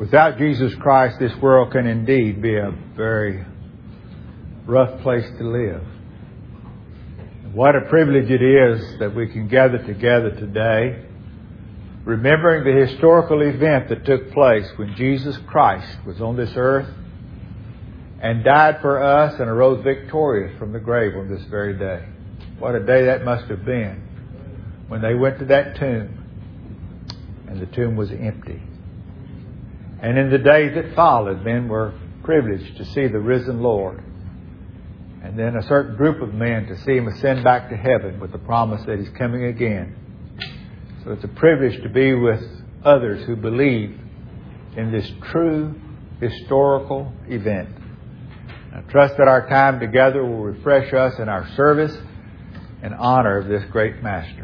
Without Jesus Christ, this world can indeed be a very rough place to live. What a privilege it is that we can gather together today, remembering the historical event that took place when Jesus Christ was on this earth and died for us and arose victorious from the grave on this very day. What a day that must have been when they went to that tomb and the tomb was empty. And in the days that followed, men were privileged to see the risen Lord. And then a certain group of men to see Him ascend back to heaven with the promise that He's coming again. So it's a privilege to be with others who believe in this true historical event. I trust that our time together will refresh us in our service and honor of this great Master.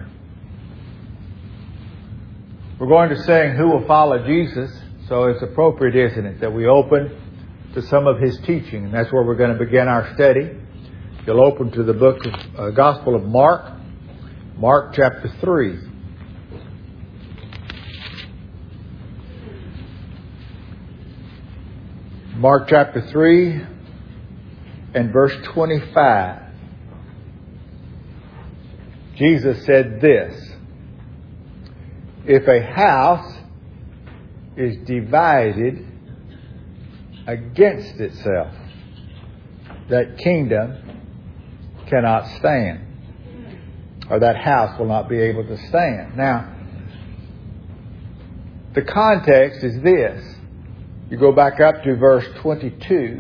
We're going to sing Who Will Follow Jesus? So it's appropriate, isn't it, that we open to some of His teaching. And that's where we're going to begin our study. You'll open to the book of Gospel of Mark, Mark chapter 3. Mark chapter 3 and verse 25. Jesus said this: if a house is divided against itself, that kingdom cannot stand, or that house will not be able to stand. Now, the context is this. You go back up to verse 22,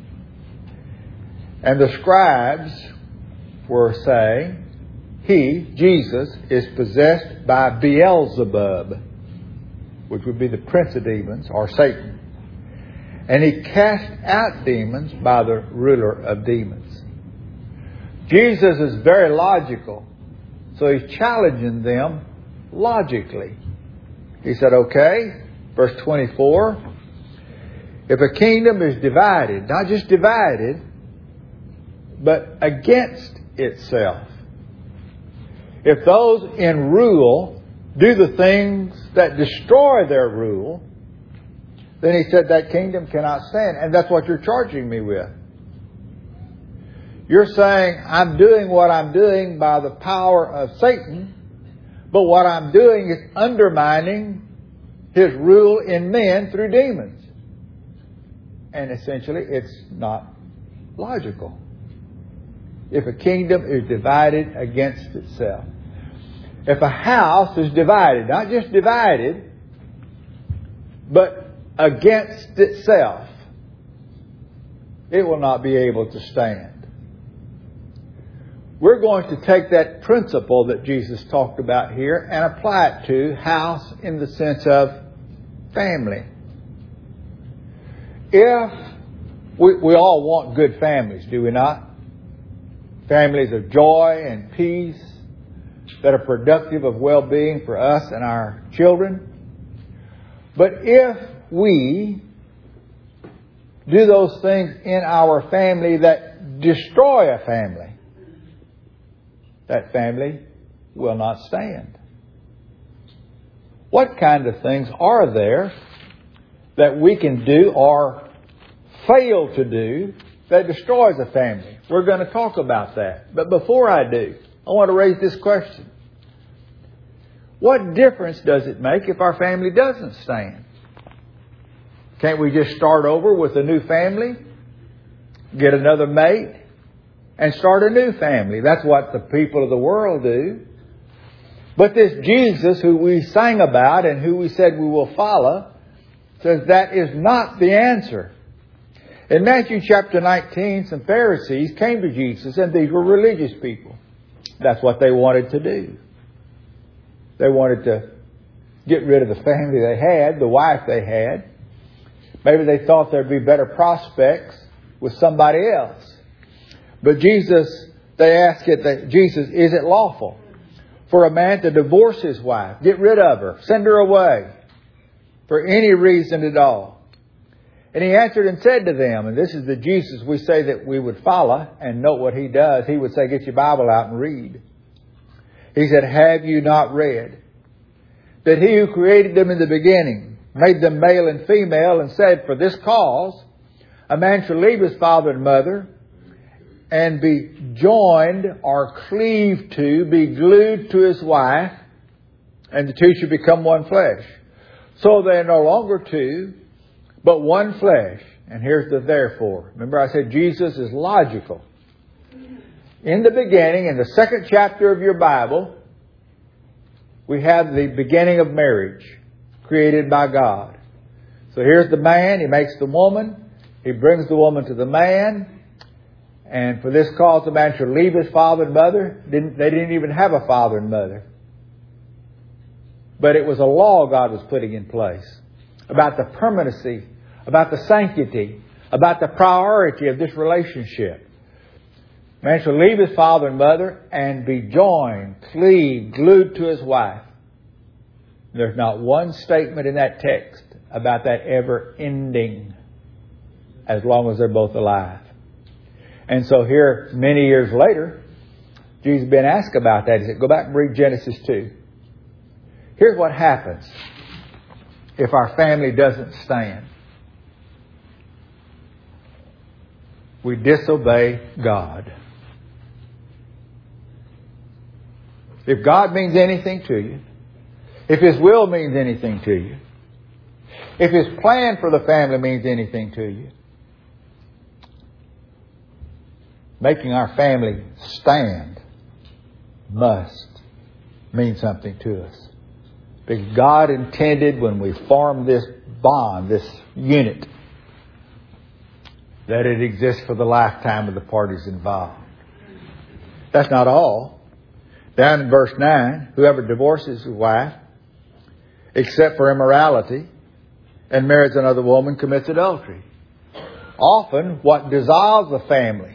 and the scribes were saying, He, Jesus, is possessed by Beelzebub, which would be the prince of demons, or Satan. And He cast out demons by the ruler of demons. Jesus is very logical, so He's challenging them logically. He said, okay, verse 24, if a kingdom is divided, not just divided, but against itself, if those in rule do the things that destroy their rule, then He said that kingdom cannot stand. And that's what you're charging me with. You're saying I'm doing what I'm doing by the power of Satan, but what I'm doing is undermining His rule in men through demons. And essentially, it's not logical. If a kingdom is divided against itself. If a house is divided, not just divided, but against itself, it will not be able to stand. We're going to take that principle that Jesus talked about here and apply it to house in the sense of family. If we all want good families, do we not? Families of joy and peace that are productive of well-being for us and our children. But if we do those things in our family that destroy a family, that family will not stand. What kind of things are there that we can do or fail to do that destroys a family? We're going to talk about that. But before I do, I want to raise this question. What difference does it make if our family doesn't stand? Can't we just start over with a new family, get another mate, and start a new family? That's what the people of the world do. But this Jesus who we sang about and who we said we will follow says that is not the answer. In Matthew chapter 19, some Pharisees came to Jesus, and these were religious people. That's what they wanted to do. They wanted to get rid of the family they had, the wife they had. Maybe they thought there'd be better prospects with somebody else. But they asked Jesus, is it lawful for a man to divorce his wife, get rid of her, send her away for any reason at all? And He answered and said to them, and this is the Jesus we say that we would follow and note what He does. He would say, get your Bible out and read. He said, have you not read that He who created them in the beginning made them male and female, and said, for this cause, a man shall leave his father and mother, and be joined or cleave to, be glued to his wife, and the two shall become one flesh. So they are no longer two, but one flesh. And here's the therefore. Remember I said Jesus is logical. In the beginning, in the second chapter of your Bible, we have the beginning of marriage created by God. So here's the man. He makes the woman. He brings the woman to the man. And for this cause, the man shall leave his father and mother. They didn't even have a father and mother. But it was a law God was putting in place about the permanency, about the sanctity, about the priority of this relationship. Man shall leave his father and mother and be joined, cleaved, glued to his wife. There's not one statement in that text about that ever ending as long as they're both alive. And so here, many years later, Jesus has been asked about that. He said, go back and read Genesis 2. Here's what happens if our family doesn't stand. We disobey God. If God means anything to you, if His will means anything to you, if His plan for the family means anything to you, making our family stand must mean something to us. Because God intended when we formed this bond, this unit, that it exists for the lifetime of the parties involved. That's not all. Down in verse 9, whoever divorces his wife, except for immorality, and marries another woman, commits adultery. Often, what dissolves a family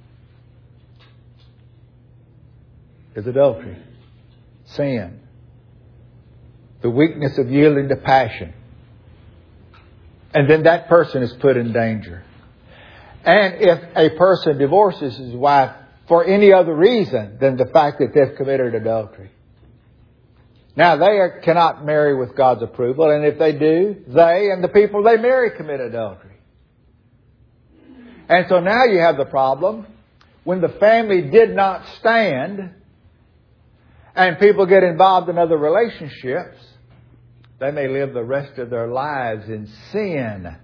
is adultery, sin, the weakness of yielding to passion. And then that person is put in danger. And if a person divorces his wife for any other reason than the fact that they've committed adultery, now they cannot marry with God's approval, and if they do, they and the people they marry commit adultery. And so now you have the problem, when the family did not stand, and people get involved in other relationships, they may live the rest of their lives in sin.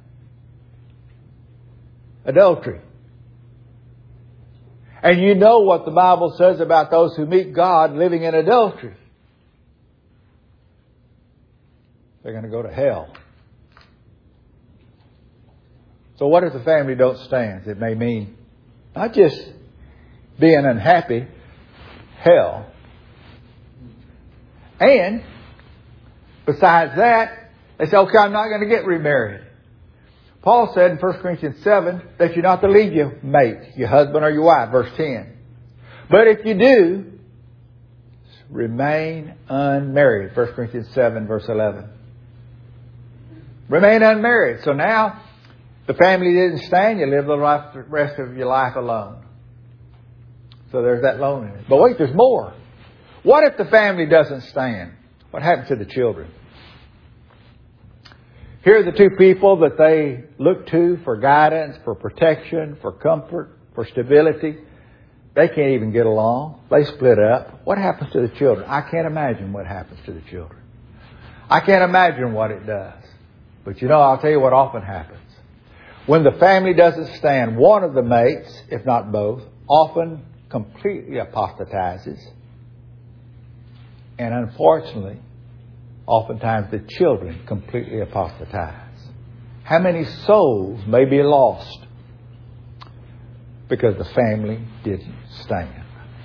Adultery. And you know what the Bible says about those who meet God living in adultery. They're going to go to hell. So what if the family don't stand? It may mean not just being unhappy, hell. And besides that, they say, okay, I'm not going to get remarried. Paul said in 1 Corinthians 7 that you're not to leave your mate, your husband or your wife, verse 10. But if you do, remain unmarried, 1 Corinthians 7, verse 11. Remain unmarried. So now, the family didn't stand, you live the rest of your life alone. So there's that loneliness. But wait, there's more. What if the family doesn't stand? What happens to the children? Here are the two people that they look to for guidance, for protection, for comfort, for stability. They can't even get along. They split up. What happens to the children? I can't imagine what happens to the children. I can't imagine what it does. But you know, I'll tell you what often happens. When the family doesn't stand, one of the mates, if not both, often completely apostatizes. And unfortunately, oftentimes the children completely apostatize. How many souls may be lost because the family didn't stand?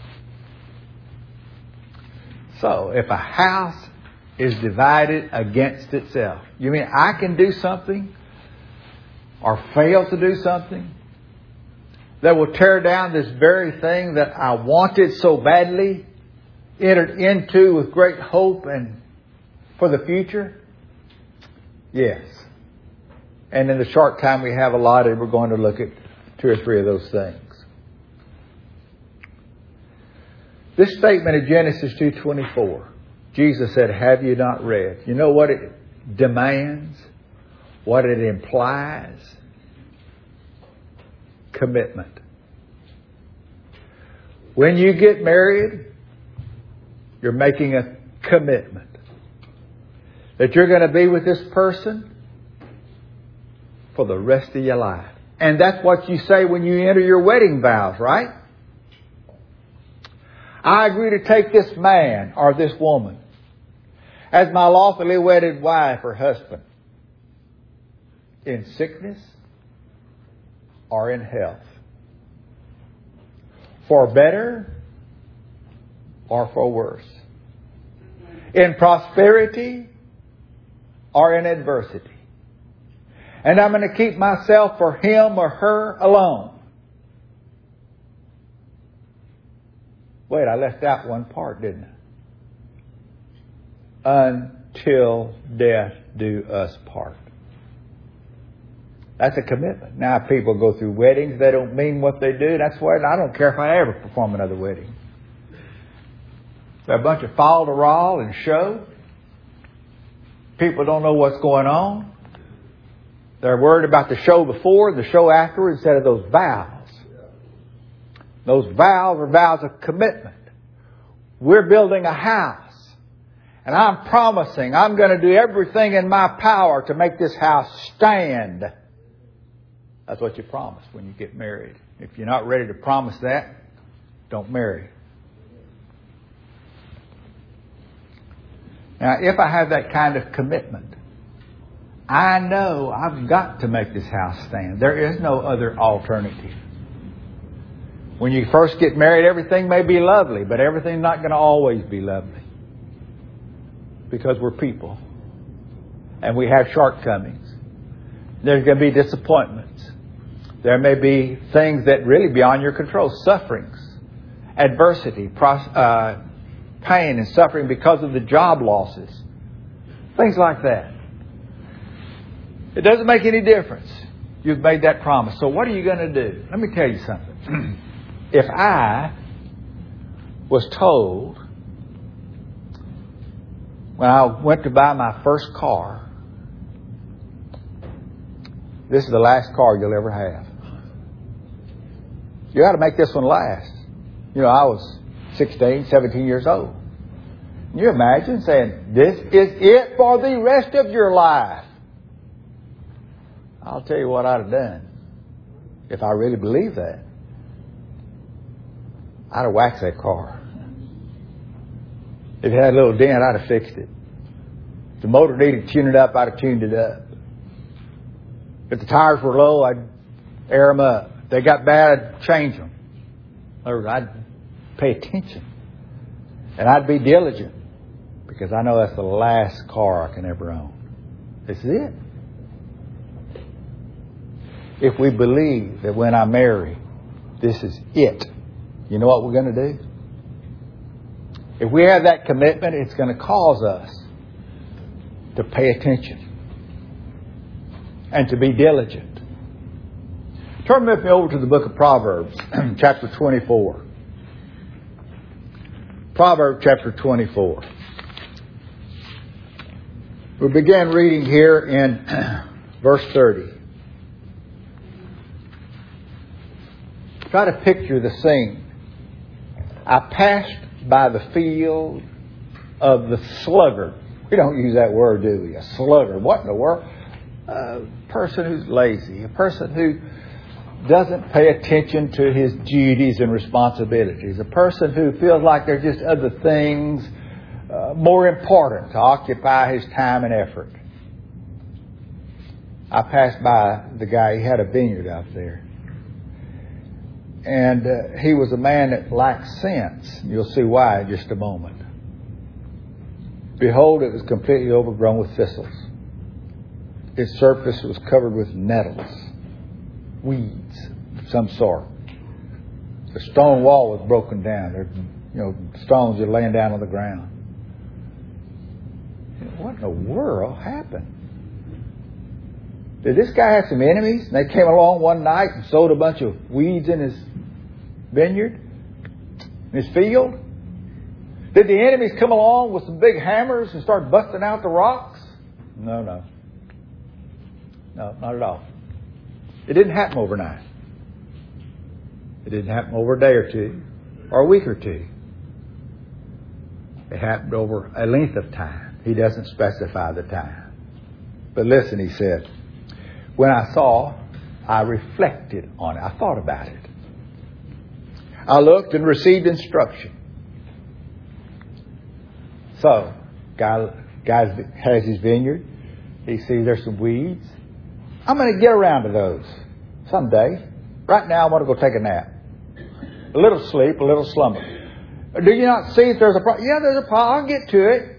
So, if a house is divided against itself, you mean I can do something or fail to do something that will tear down this very thing that I wanted so badly, entered into with great hope and for the future? Yes. And in the short time we have allotted, we're going to look at 2 or 3 of those things. This statement of Genesis 2:24, Jesus said, have you not read? You know what it demands, what it implies. Commitment. When you get married, you're making a commitment that you're going to be with this person for the rest of your life. And that's what you say when you enter your wedding vows, right? I agree to take this man or this woman as my lawfully wedded wife or husband in sickness or in health, for better or for worse, in prosperity or in adversity. And I'm going to keep myself for him or her alone. Wait, I left out one part, didn't I? Until death do us part. That's a commitment. Now, people go through weddings, they don't mean what they do. That's why I don't care if I ever perform another wedding. They're a bunch of fal-de-ral and show. People don't know what's going on. They're worried about the show before, the show after, instead of those vows. Those vows are vows of commitment. We're building a house. And I'm promising I'm going to do everything in my power to make this house stand. That's what you promise when you get married. If you're not ready to promise that, don't marry. Now, if I have that kind of commitment, I know I've got to make this house stand. There is no other alternative. When you first get married, everything may be lovely, but everything's not going to always be lovely. Because we're people. And we have shortcomings. There's going to be disappointments. There may be things that really beyond your control. Sufferings, adversity, pain and suffering because of the job losses. Things like that. It doesn't make any difference. You've made that promise. So what are you going to do? Let me tell you something. If I was told when I went to buy my first car, this is the last car you'll ever have. You got to make this one last. You know, I was 16, 17 years old. Can you imagine saying, this is it for the rest of your life? I'll tell you what I'd have done if I really believed that. I'd have waxed that car. If it had a little dent, I'd have fixed it. If the motor needed tuning up, I'd have tuned it up. If the tires were low, I'd air them up. If they got bad, I'd change them. In other words, I'd pay attention. And I'd be diligent. Because I know that's the last car I can ever own. This is it. If we believe that when I marry, this is it, you know what we're going to do? If we have that commitment, it's going to cause us to pay attention and to be diligent. Turn with me over to the book of Proverbs, chapter 24. Proverbs chapter 24. We began reading here in verse 30. Try to picture the scene. I passed by the field of the sluggard. We don't use that word, do we? A sluggard. What in the world? A person who's lazy. A person who doesn't pay attention to his duties and responsibilities. A person who feels like there's just other things more important to occupy his time and effort. I passed by the guy. He had a vineyard out there. And he was a man that lacked sense. You'll see why in just a moment. Behold, it was completely overgrown with thistles. Its surface was covered with nettles, weeds of some sort. The stone wall was broken down. There, stones are laying down on the ground. What in the world happened? Did this guy have some enemies? And they came along one night and sowed a bunch of weeds in his vineyard, in his field? Did the enemies come along with some big hammers and start busting out the rocks? No, not at all. It didn't happen overnight. It didn't happen over a day or two or a week or two. It happened over a length of time. He doesn't specify the time. But listen, he said, when I saw, I reflected on it. I thought about it. I looked and received instruction. So, guy has his vineyard. He sees there's some weeds. I'm going to get around to those someday. Right now, I want to go take a nap. A little sleep, a little slumber. Do you not see if there's a problem? Yeah, there's a problem. I'll get to it.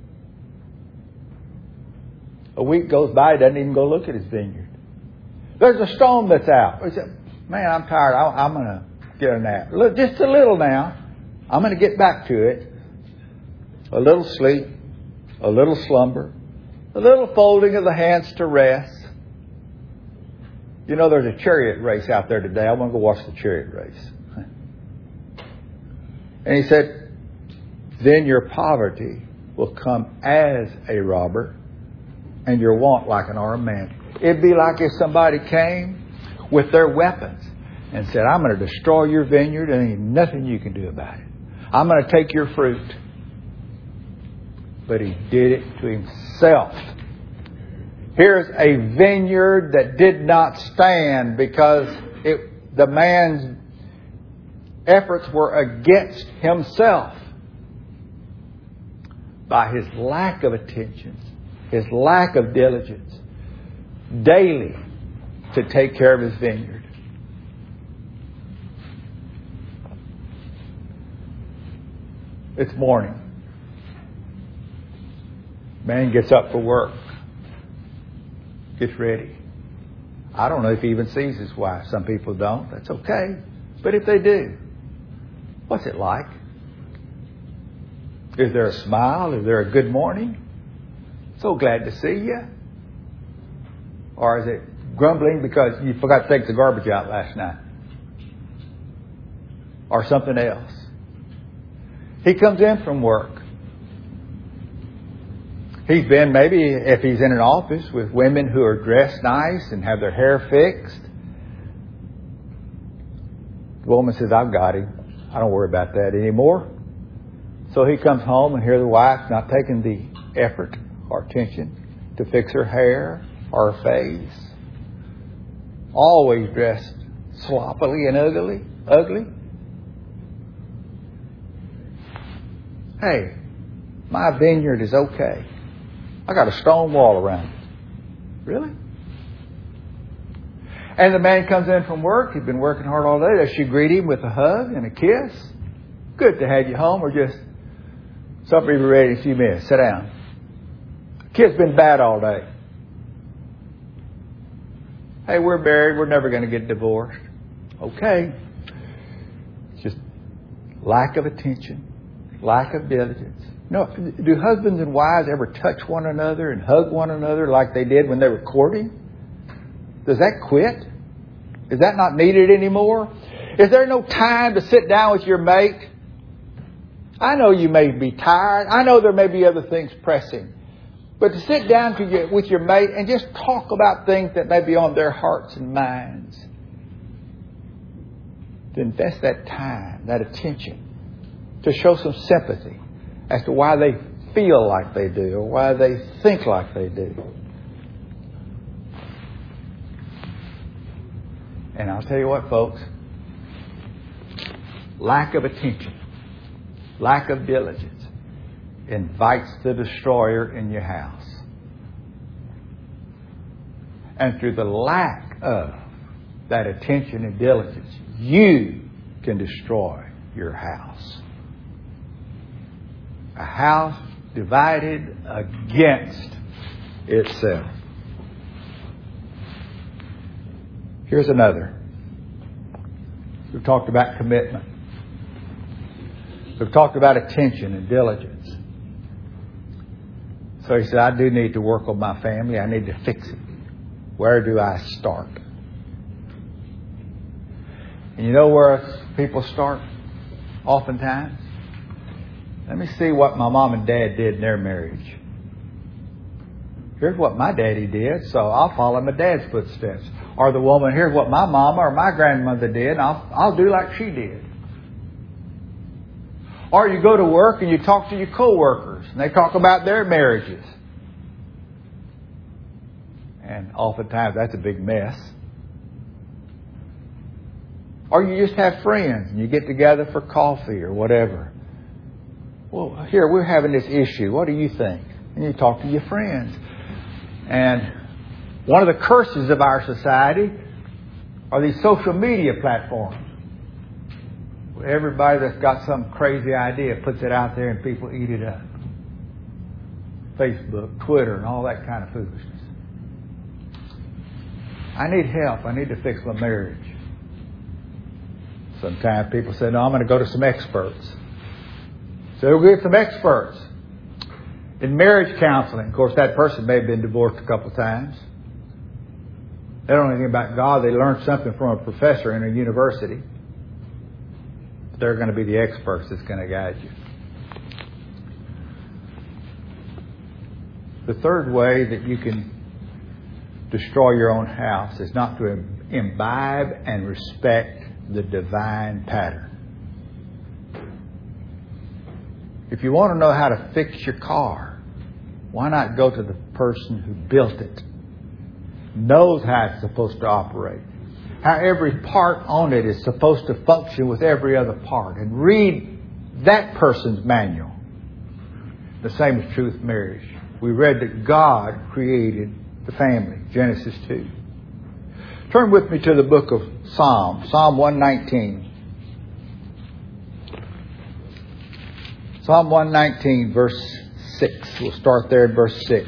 A week goes by, he doesn't even go look at his vineyard. There's a stone that's out. He said, man, I'm tired. I'm going to get a nap. Look, just a little now. I'm going to get back to it. A little sleep, a little slumber, a little folding of the hands to rest. You know, there's a chariot race out there today. I want to go watch the chariot race. And he said, then your poverty will come as a robber and your want like an armed man. It'd be like if somebody came with their weapons and said, I'm going to destroy your vineyard and ain't nothing you can do about it. I'm going to take your fruit. But he did it to himself. Here's a vineyard that did not stand because the man's efforts were against himself. By his lack of attention, his lack of diligence, daily to take care of his vineyard. It's morning. Man gets up for work. Gets ready. I don't know if he even sees his wife. Some people don't. That's okay. But if they do, what's it like? Is there a smile? Is there a good morning? So glad to see you. Or is it grumbling because you forgot to take the garbage out last night? Or something else? He comes in from work. He's been, maybe if he's in an office with women who are dressed nice and have their hair fixed. The woman says, I've got him. I don't worry about that anymore. So he comes home and here the wife's not taking the effort or attention to fix her hair or her face. Always dressed sloppily and ugly. Hey, my vineyard is okay. I got a stone wall around it. Really? And the man comes in from work. He's been working hard all day. Does she greet him with a hug and a kiss? Good to have you home. Or just supper will be ready in a few minutes. Sit down. Kid's been bad all day. Hey, we're married. We're never going to get divorced. Okay. It's just lack of attention. Lack of diligence. No, do husbands and wives ever touch one another and hug one another like they did when they were courting? Does that quit? Is that not needed anymore? Is there no time to sit down with your mate? I know you may be tired. I know there may be other things pressing. But to sit down with your mate and just talk about things that may be on their hearts and minds. To invest that time, that attention. To show some sympathy as to why they feel like they do or why they think like they do. And I'll tell you what, folks. Lack of attention, lack of diligence invites the destroyer in your house. And through the lack of that attention and diligence, you can destroy your house. A house divided against itself. Here's another. We've talked about commitment. We've talked about attention and diligence. So he said, I do need to work on my family. I need to fix it. Where do I start? And you know where people start oftentimes? Let me see what my mom and dad did in their marriage. Here's what my daddy did, so I'll follow my dad's footsteps. Or the woman, here's what my mama or my grandmother did, and I'll do like she did. Or you go to work and you talk to your co-workers, and they talk about their marriages. And oftentimes that's a big mess. Or you just have friends and you get together for coffee or whatever. Well, here, we're having this issue. What do you think? And you talk to your friends. And one of the curses of our society are these social media platforms. Everybody that's got some crazy idea puts it out there and people eat it up. Facebook, Twitter, and all that kind of foolishness. I need help. I need to fix my marriage. Sometimes people say, no, I'm going to go to some experts. So we'll get some experts. In marriage counseling, of course, that person may have been divorced a couple of times. They don't know anything about God. They learned something from a professor in a university. They're going to be the experts that's going to guide you. The third way that you can destroy your own house is not to imbibe and respect the divine pattern. If you want to know how to fix your car, why not go to the person who built it, knows how it's supposed to operate, how every part on it is supposed to function with every other part, and read that person's manual. The same is true with marriage. We read that God created the family, Genesis 2. Turn with me to the book of Psalm 119. Psalm 119, verse 6. We'll start there at verse 6.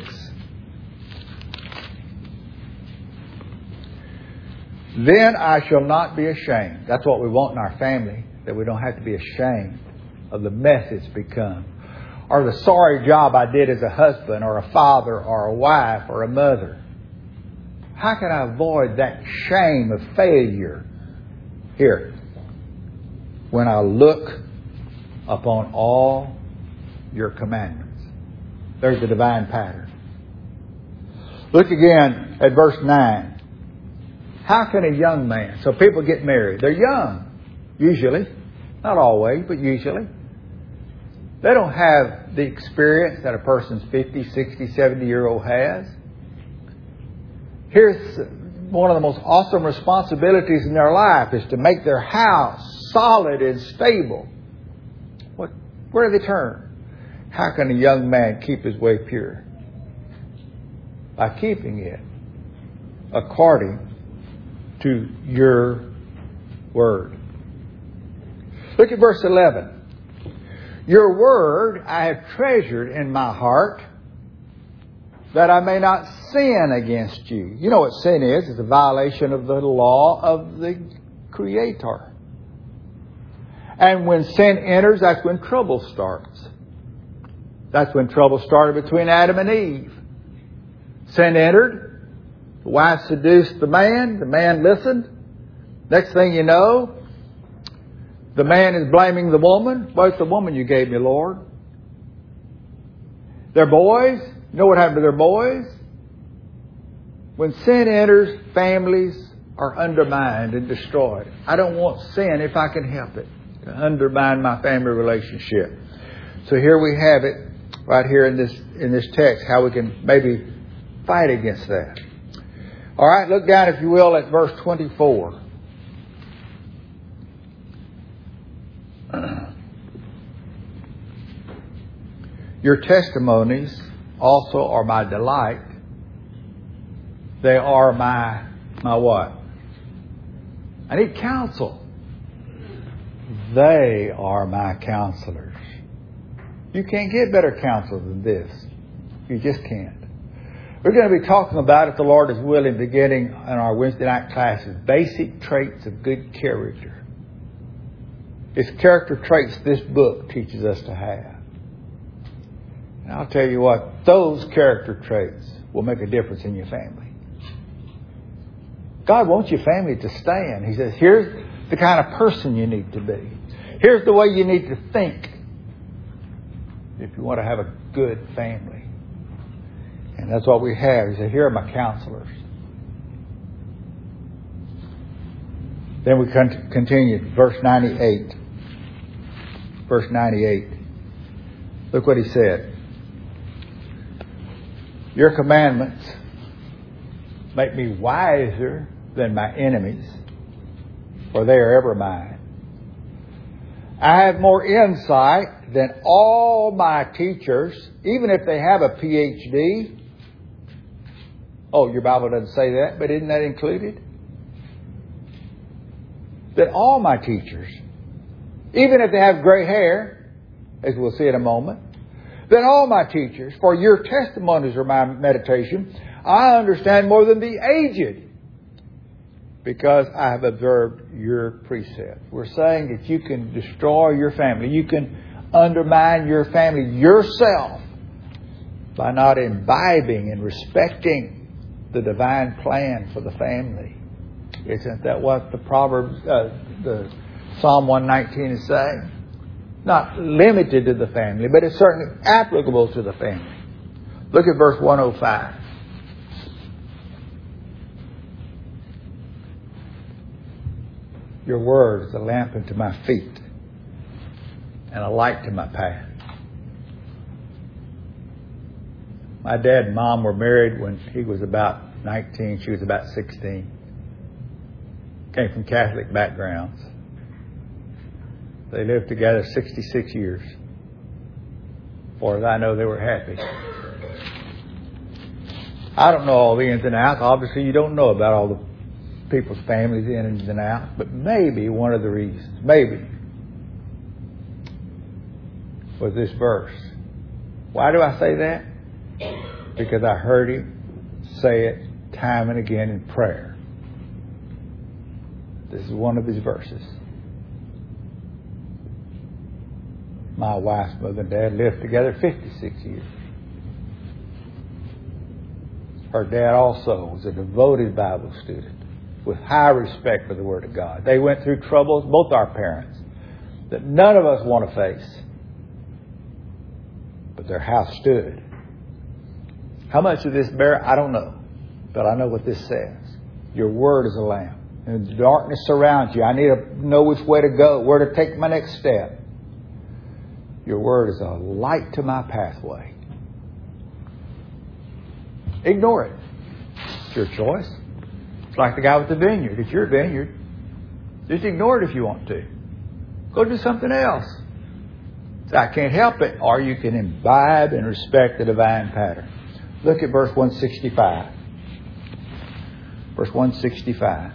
Then I shall not be ashamed. That's what we want in our family, that we don't have to be ashamed of the mess it's become, or the sorry job I did as a husband or a father or a wife or a mother. How can I avoid that shame of failure? Here, when I look upon all your commandments. There's the divine pattern. Look again at verse 9. How can a young man, so people get married, they're young, usually, not always, but usually. They don't have the experience that a person's 50, 60, 70-year-old has. Here's one of the most awesome responsibilities in their life is to make their house solid and stable. Where do they turn? How can a young man keep his way pure? By keeping it according to your word. Look at verse 11. Your word I have treasured in my heart, that I may not sin against you. You know what sin is? It's a violation of the law of the Creator. And when sin enters, that's when trouble starts. That's when trouble started between Adam and Eve. Sin entered. The wife seduced the man listened. Next thing you know, the man is blaming the woman. Well, it's the woman you gave me, Lord. Their boys, you know what happened to their boys? When sin enters, families are undermined and destroyed. I don't want sin, if I can help it, to undermine my family relationship. So here we have it, right here in this text, how we can maybe fight against that. All right, look down, if you will, at verse 24. Your testimonies also are my delight. They are my what? I need counsel. They are my counselors. You can't get better counsel than this. You just can't. We're going to be talking about, if the Lord is willing, beginning in our Wednesday night classes, basic traits of good character. It's character traits this book teaches us to have. And I'll tell you what, those character traits will make a difference in your family. God wants your family to stand. He says, here's the kind of person you need to be. Here's the way you need to think if you want to have a good family. And that's what we have. He said, here are my counselors. Then we continue. Verse 98. Verse 98. Look what he said. Your commandments make me wiser than my enemies, for they are ever mine. I have more insight than all my teachers, even if they have a PhD. Oh, your Bible doesn't say that, but isn't that included? That all my teachers, even if they have gray hair, as we'll see in a moment, then all my teachers, for your testimonies are my meditation, I understand more than the aged, because I have observed your precepts. We're saying that you can destroy your family. You can undermine your family yourself by not imbibing and respecting the divine plan for the family. Isn't that what the Proverbs, the Psalm 119 is saying? Not limited to the family, but it's certainly applicable to the family. Look at verse 105. Your word is a lamp unto my feet and a light to my path. My dad and mom were married when he was about 19. She was about 16. Came from Catholic backgrounds. They lived together 66 years. As far as I know, they were happy. I don't know all the ins and outs. Obviously, you don't know about all the people's families ins and outs. But maybe one of the reasons, maybe, was this verse. Why do I say that? Because I heard him say it time and again in prayer. This is one of his verses. My wife's mother and dad lived together 56 years. Her dad also was a devoted Bible student with high respect for the Word of God. They went through troubles, both our parents, that none of us want to face. But their house stood. How much of this bear? I don't know. But I know what this says. Your Word is a lamp. And the darkness surrounds you. I need to know which way to go, where to take my next step. Your word is a light to my pathway. Ignore it. It's your choice. It's like the guy with the vineyard. It's your vineyard. Just ignore it if you want to. Go do something else. So I can't help it. Or you can imbibe and respect the divine pattern. Look at verse 165. Verse 165.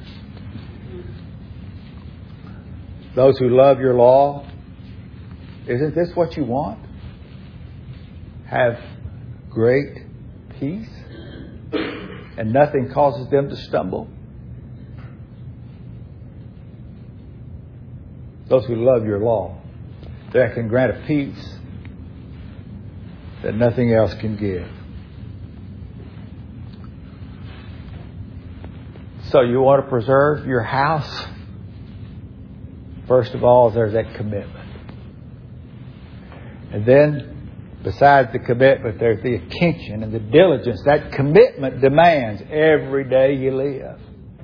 Those who love your law, isn't this what you want? Have great peace and nothing causes them to stumble. Those who love your law, that can grant a peace that nothing else can give. So you want to preserve your house? First of all, there's that commitment. And then, besides the commitment, there's the attention and the diligence. That commitment demands every day you live.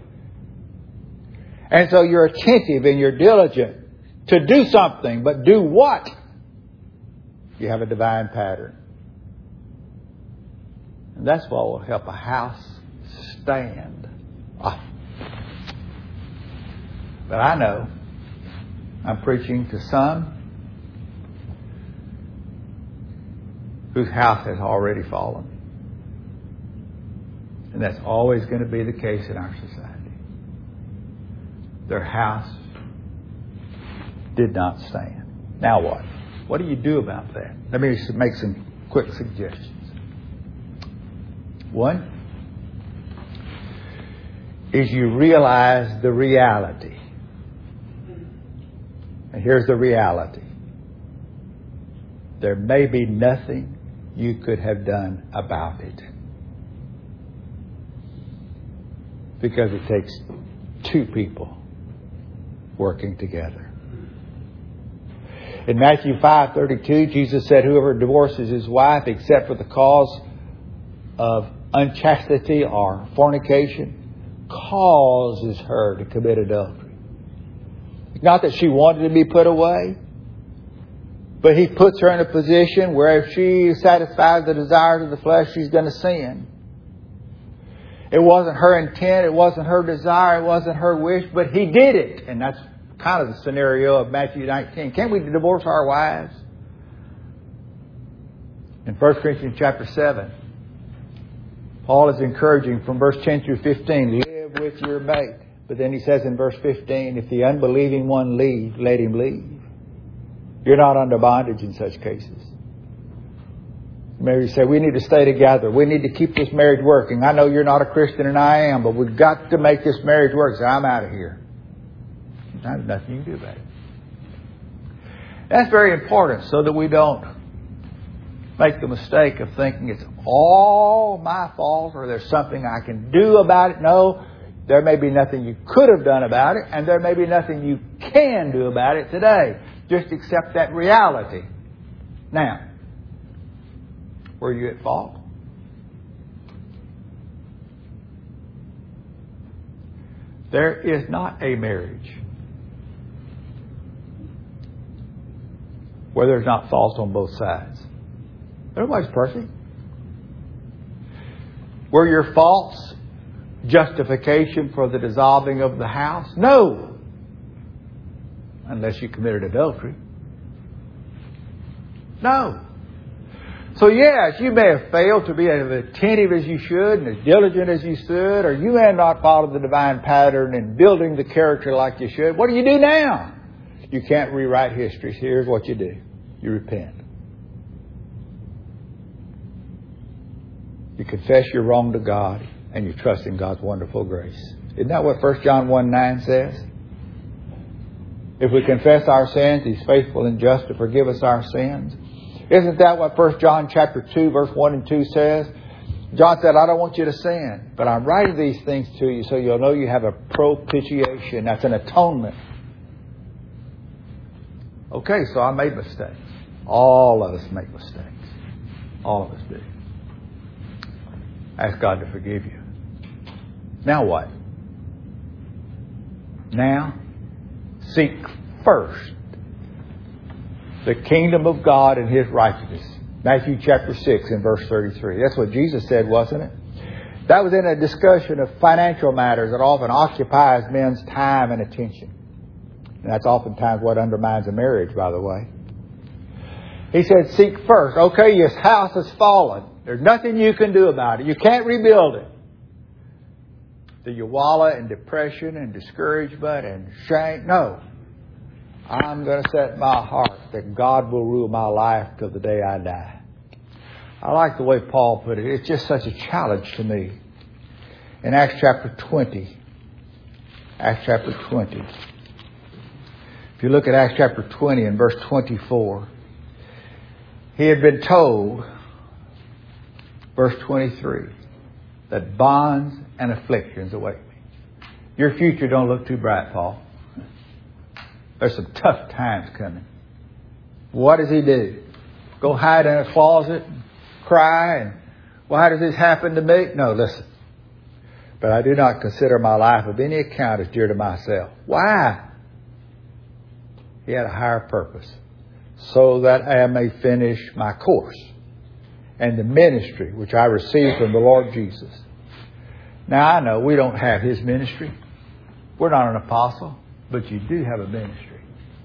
And so you're attentive and you're diligent to do something, but do what? You have a divine pattern. And that's what will help a house stand. But I know I'm preaching to some whose house has already fallen. And that's always going to be the case in our society. Their house did not stand. Now what? What do you do about that? Let me make some quick suggestions. One is you realize the reality. And here's the reality. There may be nothing you could have done about it. Because it takes two people working together. In Matthew 5:32, Jesus said, whoever divorces his wife except for the cause of unchastity or fornication causes her to commit adultery. Not that she wanted to be put away, but He puts her in a position where if she satisfies the desires of the flesh, she's going to sin. It wasn't her intent, it wasn't her desire, it wasn't her wish, but He did it. And that's kind of the scenario of Matthew 19. Can't we divorce our wives? In 1 Corinthians chapter 7, Paul is encouraging from verse 10 through 15, live with your mate. But then he says in verse 15, if the unbelieving one leave, let him leave. You're not under bondage in such cases. Maybe you say, we need to stay together. We need to keep this marriage working. I know you're not a Christian and I am, but we've got to make this marriage work. So I'm out of here. There's nothing you can do about it. That's very important so that we don't make the mistake of thinking it's all my fault or there's something I can do about it. No, there may be nothing you could have done about it, and there may be nothing you can do about it today. Just accept that reality. Now, were you at fault? There is not a marriage where there's not fault on both sides. Everybody's perfect. Were your faults justification for the dissolving of the house? No. Unless you committed adultery. No. So yes, you may have failed to be as attentive as you should and as diligent as you should, or you may have not followed the divine pattern in building the character like you should. What do you do now? You can't rewrite history. Here's what you do. You repent. You confess your wrong to God and you trust in God's wonderful grace. Isn't that what 1 John 1:9 says? If we confess our sins, He's faithful and just to forgive us our sins. Isn't that what 1 John chapter 2, verse 1 and 2 says? John said, I don't want you to sin, but I'm writing these things to you so you'll know you have a propitiation. That's an atonement. Okay, so I made mistakes. All of us make mistakes. All of us do. Ask God to forgive you. Now what? Now, seek first the kingdom of God and His righteousness. Matthew chapter 6 and verse 33. That's what Jesus said, wasn't it? That was in a discussion of financial matters that often occupies men's time and attention. And that's oftentimes what undermines a marriage, by the way. He said, seek first. Okay, your house has fallen. There's nothing you can do about it. You can't rebuild it. Do you wallow in depression and discouragement and shame? No. I'm going to set my heart that God will rule my life till the day I die. I like the way Paul put it. It's just such a challenge to me. In Acts chapter 20. Acts chapter 20. If you look at Acts chapter 20 and verse 24. He had been told, verse 23, that bonds and afflictions await me. Your future don't look too bright, Paul. There's some tough times coming. What does he do? Go hide in a closet and cry and, well, how does this happen to me? No, listen. But I do not consider my life of any account as dear to myself. Why? He had a higher purpose. So that I may finish my course and the ministry which I received from the Lord Jesus. Now I know we don't have His ministry. We're not an apostle, but you do have a ministry.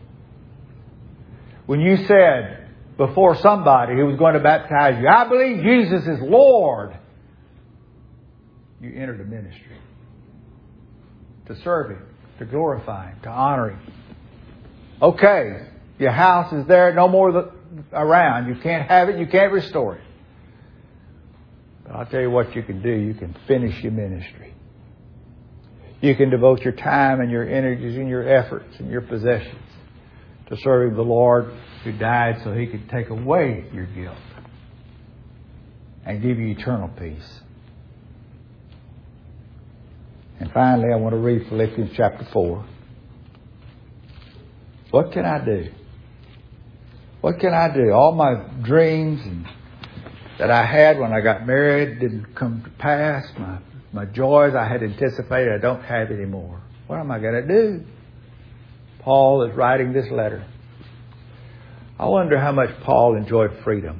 When you said before somebody who was going to baptize you, I believe Jesus is Lord, you entered a ministry to serve Him, to glorify Him, to honor Him. Okay. Your house is there, no more around. You can't have it, you can't restore it. But I'll tell you what you can do. You can finish your ministry. You can devote your time and your energies and your efforts and your possessions to serving the Lord who died so He could take away your guilt and give you eternal peace. And finally, I want to read Philippians chapter 4. What can I do? What can I do? All my dreams and that I had when I got married didn't come to pass. My joys I had anticipated, I don't have anymore. What am I going to do? Paul is writing this letter. I wonder how much Paul enjoyed freedom.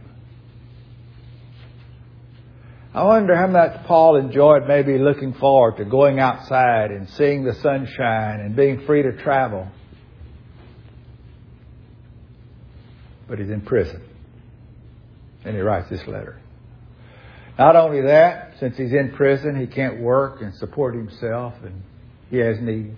I wonder how much Paul enjoyed maybe looking forward to going outside and seeing the sunshine and being free to travel. But he's in prison. And he writes this letter. Not only that, since he's in prison, he can't work and support himself, and he has needs.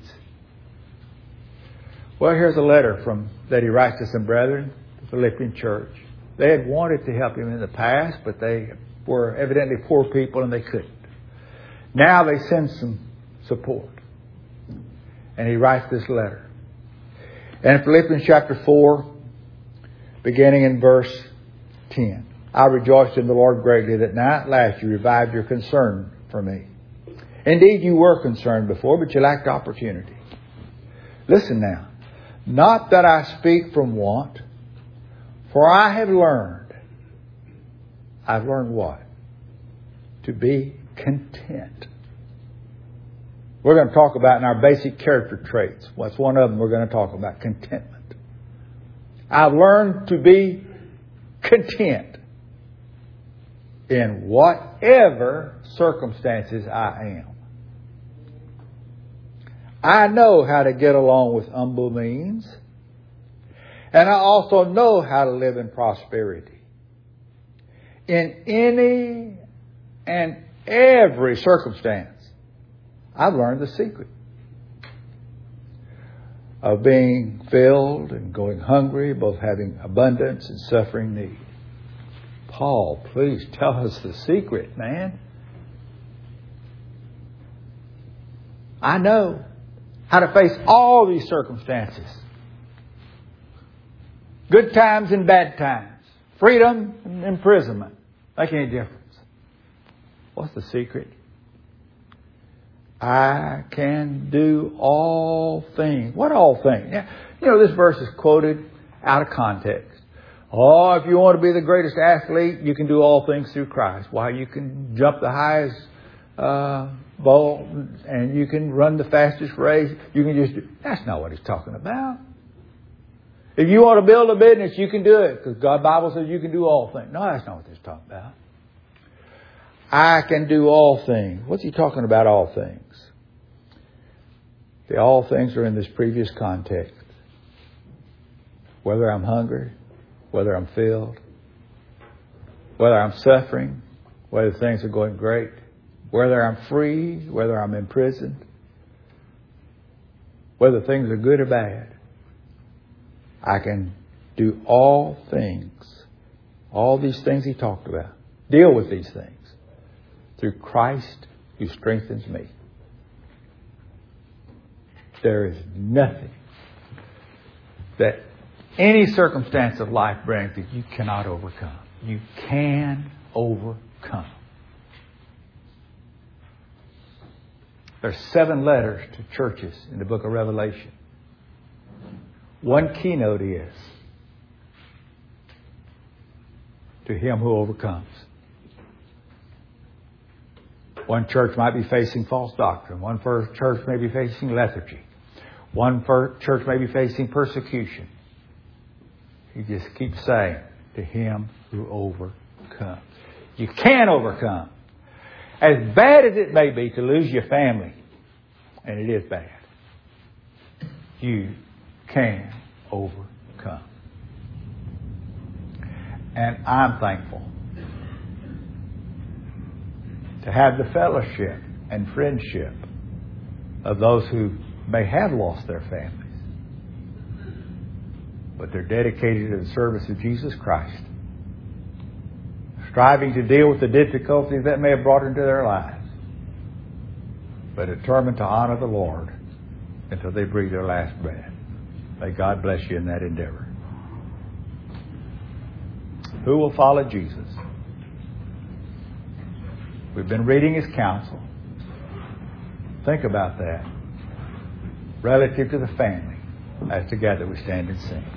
Well, here's a letter that he writes to some brethren, the Philippian church. They had wanted to help him in the past, but they were evidently poor people and they couldn't. Now they send some support. And he writes this letter. And in Philippians chapter 4, beginning in verse 10. I rejoiced in the Lord greatly that now at last you revived your concern for me. Indeed, you were concerned before, but you lacked opportunity. Listen now. Not that I speak from want, for I have learned. I've learned what? To be content. We're going to talk about in our basic character traits. What's one of them we're going to talk about? Contentment. I've learned to be content in whatever circumstances I am. I know how to get along with humble means. And I also know how to live in prosperity. In any and every circumstance, I've learned the secret of being filled and going hungry, both having abundance and suffering need. Paul, please tell us the secret, man. I know how to face all these circumstances. Good times and bad times. Freedom and imprisonment. Make any difference. What's the secret? I can do all things. What all things? Now, you know, this verse is quoted out of context. Oh, if you want to be the greatest athlete, you can do all things through Christ. Why, you can jump the highest ball and you can run the fastest race. You can just do. That's not what he's talking about. If you want to build a business, you can do it because God's Bible says you can do all things. No, that's not what he's talking about. I can do all things. What's he talking about, all things? The all things are in this previous context. Whether I'm hungry, whether I'm filled, whether I'm suffering, whether things are going great, whether I'm free, whether I'm imprisoned, whether things are good or bad, I can do all things. All these things he talked about. Deal with these things through Christ who strengthens me. There is nothing that any circumstance of life brings that you cannot overcome. You can overcome. There's 7 letters to churches in the book of Revelation. One keynote is to him who overcomes. One church might be facing false doctrine. One church may be facing lethargy. One church may be facing persecution. You just keep saying, to him who overcomes. You can overcome. As bad as it may be to lose your family, and it is bad, you can overcome. And I'm thankful to have the fellowship and friendship of those who may have lost their families, but they're dedicated to the service of Jesus Christ, striving to deal with the difficulties that may have brought into their lives, but determined to honor the Lord until they breathe their last breath. May God bless you in that endeavor. Who will follow Jesus? We've been reading his counsel. Think about that relative to the family as together we stand and sing.